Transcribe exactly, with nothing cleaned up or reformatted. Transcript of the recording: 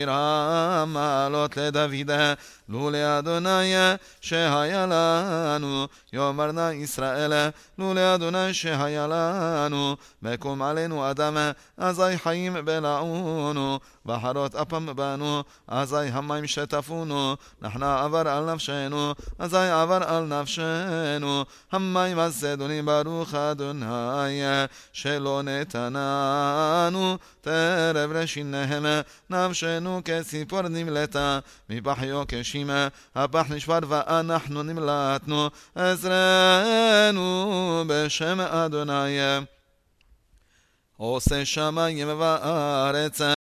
מעלות לדוד לולי אדוני שהיה לנו יאמר נא ישראל לולי אדוני שהיה לנו מקום עלינו אדם אזי חיים בלעונו בחרות אפם בנו אזי המים שטפונו נחנה עבר על נפשנו אזי עבר על נפשנו המים הזדוני ברוך אדוני שלא נתננו תרב לשיניהם נפשנו כציפור נמלטה מפחיו כשימה הפח נשבר ואנחנו נמלטנו עזרנו בשם אדוני עושה שמיים וארץ